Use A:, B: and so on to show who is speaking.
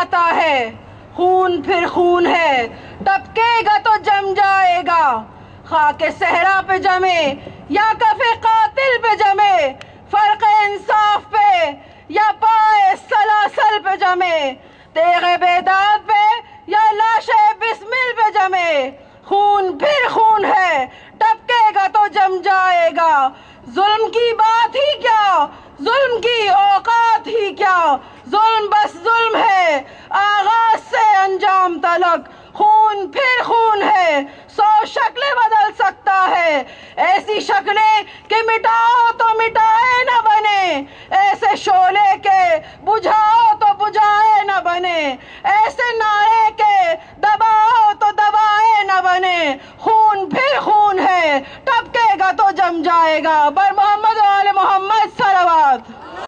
A: आता है, खून फिर खून है, टपकेगा तो जम जाएगा। खाके सहरा पे जमे या कफे कातिल पे जमे, फर्क इंसाफ पे या पाए सलासल पे जमे, तेरे बेदाग पे या लाशे बिस्मिल पे जमे, खून फिर खून है, टपकेगा तो जम जाएगा। जुल्म की बात ही क्या, जुल्म की औकात ही क्या, जुल्म बस जुल्म है, आगाज से अंजाम तलक, खून फिर खून है, 100 शक्लें बदल सकता है, ऐसी शक्लें कि मिटाओ तो मिटाए न बने, ऐसे शोले के बुझाओ तो बुझाए न बने, ऐसे नारे के दबाओ तो दबाए न बने, खून फिर खून है, टपकेगा तो जम जाएगा। बर मोहम्मद